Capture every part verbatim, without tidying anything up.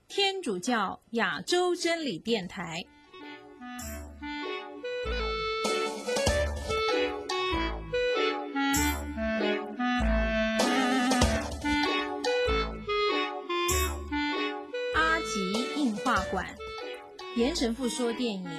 天主教亚洲真理电台。阿吉映画馆，严神父说电影。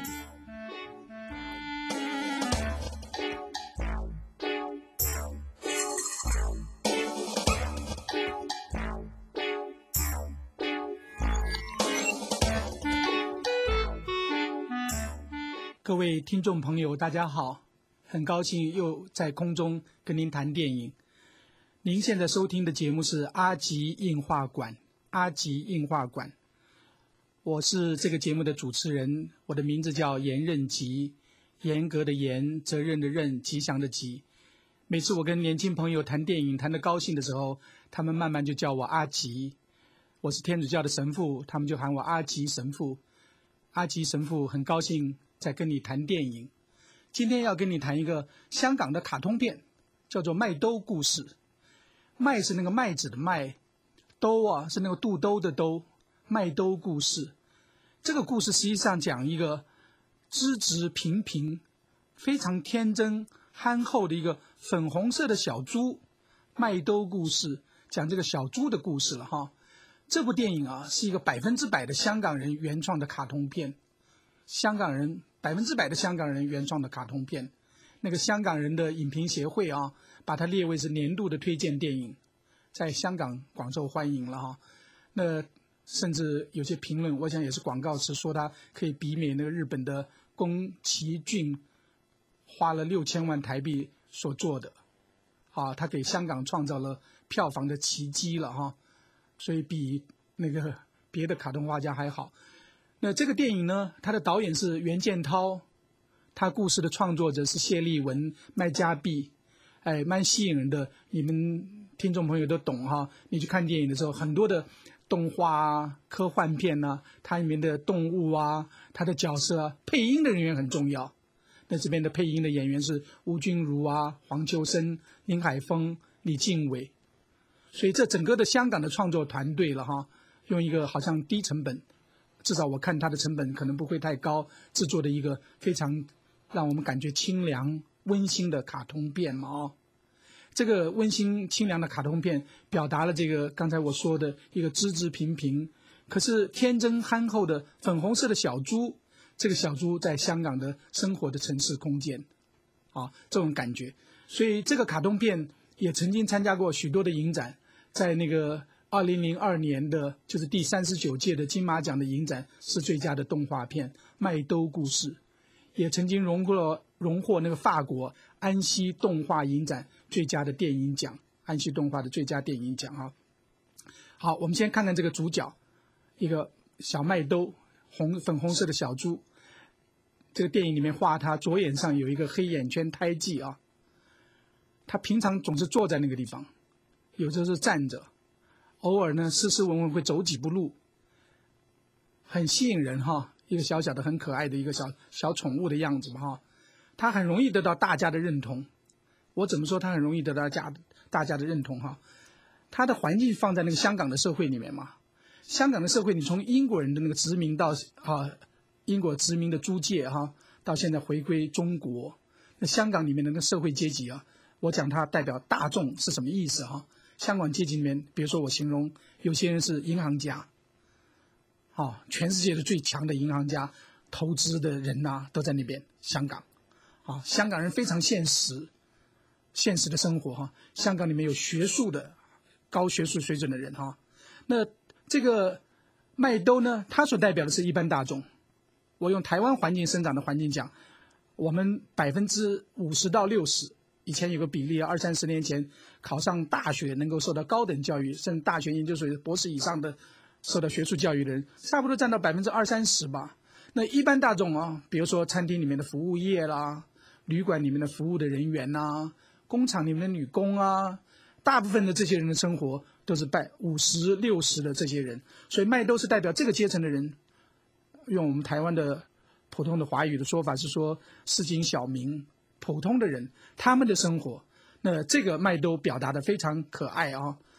各位听众朋友大家好，很高兴又在空中跟您谈电影。您现在收听的节目是阿吉映画馆，阿吉映画馆，我是这个节目的主持人，我的名字叫严任吉，严格的严，责任的任，吉祥的吉。每次我跟年轻朋友谈电影谈得高兴的时候，他们慢慢就叫我阿吉。我是天主教的神父，他们就喊我阿吉神父。阿吉神父很高兴在跟你谈电影。今天要跟你谈一个香港的卡通片，叫做《麦兜故事》。麦是那个麦子的麦，兜啊是那个肚兜的兜，麦兜故事。这个故事实际上讲一个资质平平、非常天真憨厚的一个粉红色的小猪。麦兜故事讲这个小猪的故事了哈。这部电影啊是一个百分之百的香港人原创的卡通片，香港人百分之百的香港人原创的卡通片。那个香港人的影评协会啊，把它列为是年度的推荐电影，在香港广受欢迎了哈。那甚至有些评论，我想也是广告词，说它可以媲美那个日本的宫崎骏花了六千万台币所做的，啊，他给香港创造了票房的奇迹了哈。所以比那个别的卡通画家还好。那这个电影呢，它的导演是袁建涛，他故事的创作者是谢丽文、麦嘉碧，哎，蛮吸引人的。你们听众朋友都懂哈。你去看电影的时候，很多的动画啊、科幻片啊，它里面的动物啊、它的角色啊，配音的人员很重要。那这边的配音的演员是吴君如啊、黄秋生、林海峰、李敬伟。所以这整个的香港的创作团队了哈，用一个好像低成本，至少我看它的成本可能不会太高，制作的一个非常让我们感觉清凉温馨的卡通片嘛哦。这个温馨清凉的卡通片表达了这个刚才我说的一个资质平平，可是天真憨厚的粉红色的小猪，这个小猪在香港的生活的城市空间啊，这种感觉。所以这个卡通片也曾经参加过许多的影展，在那个二零零二年的就是第三十九届的金马奖的影展是最佳的动画片《麦兜故事》，也曾经荣获荣获那个法国安息动画影展最佳的电影奖，安息动画的最佳电影奖啊。好，我们先看看这个主角，一个小麦兜，红粉红色的小猪。这个电影里面画他左眼上有一个黑眼圈胎记啊。他平常总是坐在那个地方，有时候是站着，偶尔呢斯斯文文会走几步路，很吸引人哈。一个小小的很可爱的一个小小宠物的样子嘛哈。他很容易得到大家的认同。我怎么说他很容易得到家大家的认同哈？他的环境放在那个香港的社会里面嘛。香港的社会，你从英国人的那个殖民到啊英国殖民的租界哈，到现在回归中国，那香港里面的那个社会阶级啊。我讲它代表大众是什么意思哈？香港阶级里面，比如说我形容有些人是银行家，啊，全世界的最强的银行家，投资的人呐、啊、都在那边。香港，啊，香港人非常现实，现实的生活哈。香港里面有学术的高学术水准的人哈。那这个麦兜呢，它所代表的是一般大众。我用台湾环境生长的环境讲，我们百分之五十到六十。以前有个比例，二三十年前考上大学能够受到高等教育，甚至大学研究所博士以上的受到学术教育的人，差不多占到百分之二三十吧。那一般大众啊，比如说餐厅里面的服务业啦，旅馆里面的服务的人员呐，工厂里面的女工啊，大部分的这些人的生活都是百五十六十的这些人，所以麦兜是代表这个阶层的人。用我们台湾的普通的华语的说法是说，市井小民。普通的人他们的生活，那这个麦兜表达的非常可爱啊。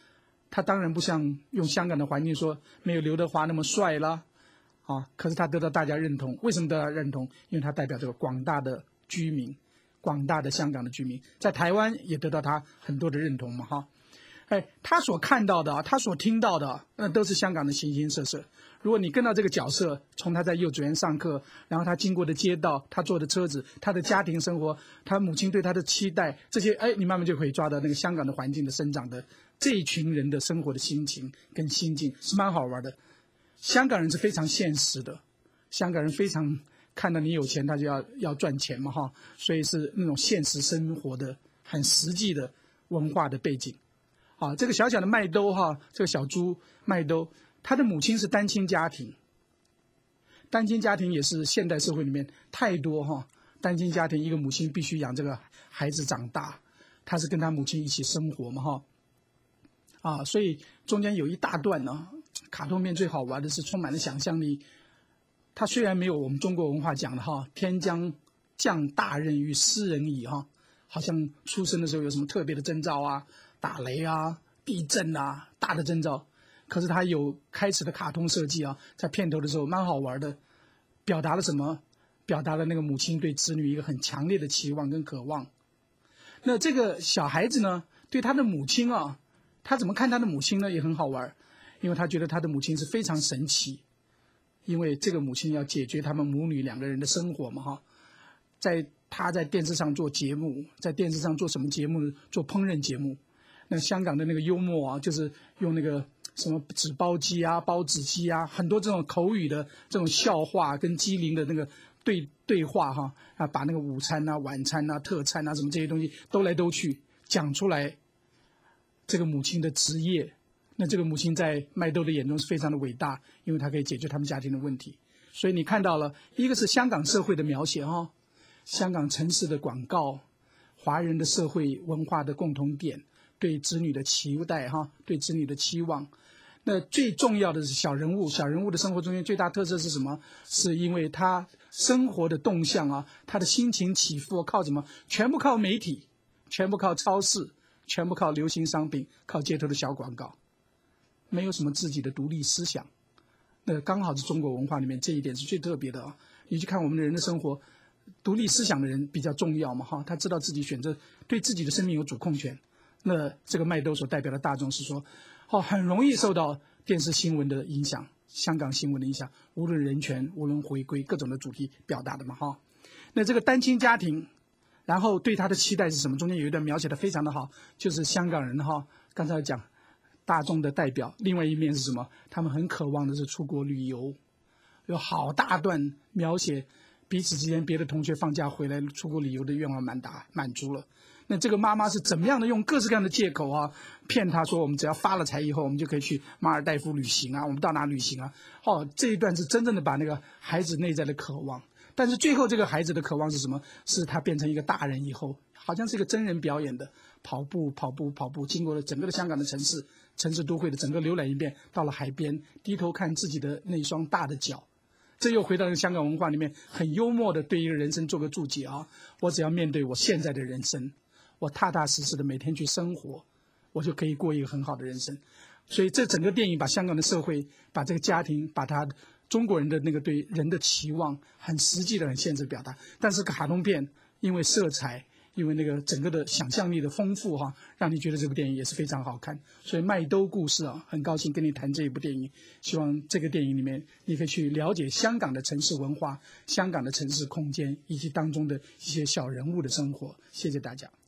他当然不像用香港的环境说没有刘德华那么帅啦，啊，可是他得到大家认同。为什么得到认同？因为他代表这个广大的居民，广大的香港的居民，在台湾也得到他很多的认同嘛，哈。哎，他所看到的，他所听到的，那都是香港的形形色色。如果你跟到这个角色，从他在幼稚园上课，然后他经过的街道，他坐的车子，他的家庭生活，他母亲对他的期待，这些，哎，你慢慢就可以抓到那个香港的环境的生长的这一群人的生活的心情跟心境，是蛮好玩的。香港人是非常现实的，香港人非常看到你有钱，他就要要赚钱嘛，哈，所以是那种现实生活的很实际的文化的背景。啊，这个小小的麦兜哈，这个小猪麦兜，他的母亲是单亲家庭。单亲家庭也是现代社会里面太多哈，单亲家庭一个母亲必须养这个孩子长大，他是跟他母亲一起生活嘛哈。啊，所以中间有一大段呢，卡通片最好玩的是充满了想象力。他虽然没有我们中国文化讲的哈，天将降大任于斯人矣哈，好像出生的时候有什么特别的征兆啊。打雷啊，地震啊，大的征兆，可是他有开始的卡通设计啊，在片头的时候蛮好玩的，表达了什么？表达了那个母亲对子女一个很强烈的期望跟渴望。那这个小孩子呢，对他的母亲啊，他怎么看他的母亲呢？也很好玩，因为他觉得他的母亲是非常神奇，因为这个母亲要解决他们母女两个人的生活嘛，哈，在他在电视上做节目，在电视上做什么节目呢？做烹饪节目。那香港的那个幽默啊，就是用那个什么纸包鸡啊、包子鸡啊，很多这种口语的这种笑话跟机灵的那个对对话哈啊，把那个午餐啊、晚餐啊、特餐啊什么这些东西兜来兜去讲出来。这个母亲的职业，那这个母亲在麦兜的眼中是非常的伟大，因为她可以解决他们家庭的问题。所以你看到了一个是香港社会的描写哈，香港城市的广告，华人的社会文化的共同点。对子女的期待哈，对子女的期望，那最重要的是小人物，小人物的生活中间最大特色是什么？是因为他生活的动向啊，他的心情起伏靠什么？全部靠媒体，全部靠超市，全部靠流行商品，靠街头的小广告，没有什么自己的独立思想。那刚好是中国文化里面这一点是最特别的啊。你去看我们的人的生活，独立思想的人比较重要嘛哈，他知道自己选择，对自己的生命有主控权。那这个麦兜所代表的大众是说，哦，很容易受到电视新闻的影响，香港新闻的影响，无论人权，无论回归，各种的主题表达的嘛，哈。那这个单亲家庭，然后对他的期待是什么？中间有一段描写的非常的好，就是香港人哈，刚才讲大众的代表，另外一面是什么？他们很渴望的是出国旅游，有好大段描写彼此之间别的同学放假回来出国旅游的愿望满达满足了。那这个妈妈是怎么样的用各式各样的借口啊，骗他说我们只要发了财以后，我们就可以去马尔代夫旅行啊，我们到哪旅行啊？哦，这一段是真正的把那个孩子内在的渴望，但是最后这个孩子的渴望是什么？是他变成一个大人以后，好像是一个真人表演的跑步跑步跑步，经过了整个的香港的城市城市都会的整个浏览一遍，到了海边低头看自己的那双大的脚。这又回到了香港文化里面很幽默的对一个人生做个注解啊，我只要面对我现在的人生，我踏踏实实的每天去生活，我就可以过一个很好的人生。所以这整个电影把香港的社会，把这个家庭，把他中国人的那个对人的期望很实际的很现实表达。但是卡通片因为色彩，因为那个整个的想象力的丰富哈，让你觉得这部电影也是非常好看。所以麦兜故事啊，很高兴跟你谈这一部电影，希望这个电影里面你可以去了解香港的城市文化，香港的城市空间，以及当中的一些小人物的生活。谢谢大家。